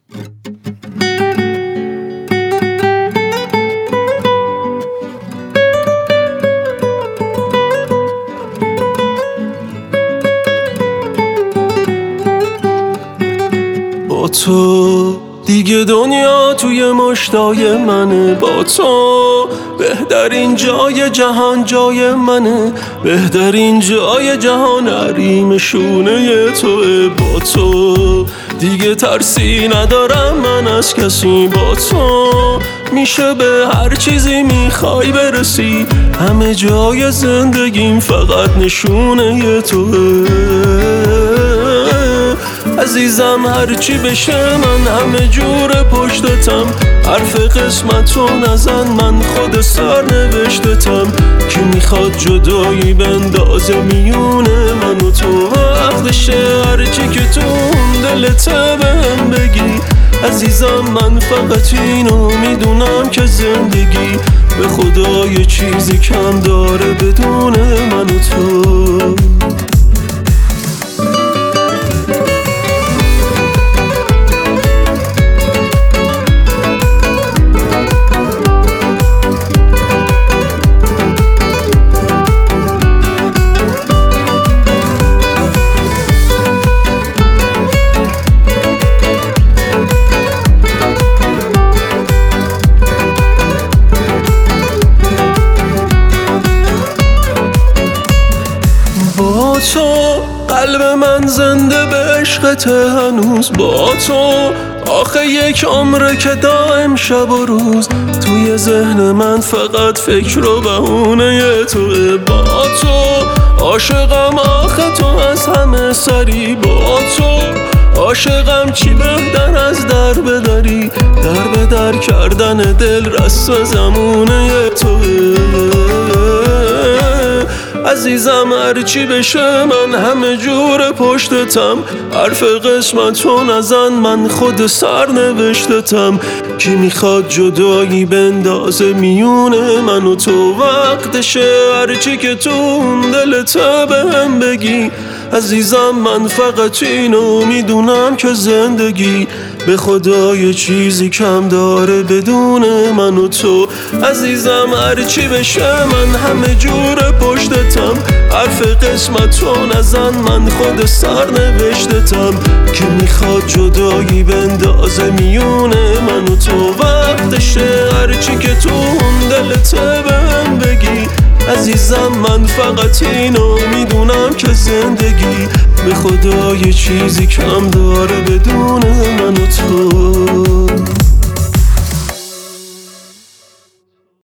با تو دیگه دنیا توی مشتای منه، با تو بهترین جای جهان جای منه، بهترین جای جهان حریم شونه توه. با تو دیگه ترسی ندارم من از کسی، با تو میشه به هر چیزی میخوای برسی، همه جای زندگیم فقط نشونه توه. عزیزم هرچی بشه من همه جور پشتتم، حرف قسمتو نزن من خود سر نوشتتم. کی میخواد جدایی بندازه میونه من و تو، وقتشه هرچی که تو دلته بهم بگی. عزیزم من فقط اینو میدونم که زندگی به خدا یه چیزی کم داره بدون من و تو. با تو قلب من زنده به عشقته هنوز، با تو آخه یک عمره که دائم شب و روز توی ذهن من فقط فکر و بهونه توه. با تو عاشقم آخه تو از همه سری، با تو عاشقم چی بهتر از در بدری، در به در کردن دل رس زمونه توه. عزیزم هرچی بشه من همه جور پشتتم، حرف قسمتو نزن من خود سر نوشتتم. کی میخواد جدایی بندازه میونه من و تو، وقتشه هرچی که تو دلته بهم بگی. عزیزم من فقط اینو میدونم که زندگی به خدا یه چیزی کم داره بدون من و تو. عزیزم هرچی بشه من همه جور پشتتم، حرف قسمتو نزن من خود سر نوشتتم. که میخواد جدایی بندازه میونه من و تو، وقتشه هرچی که تو دلته بهم بگی. عزیزم من فقط اینو میدونم که زندگی به خدا یه چیزی کم داره بدون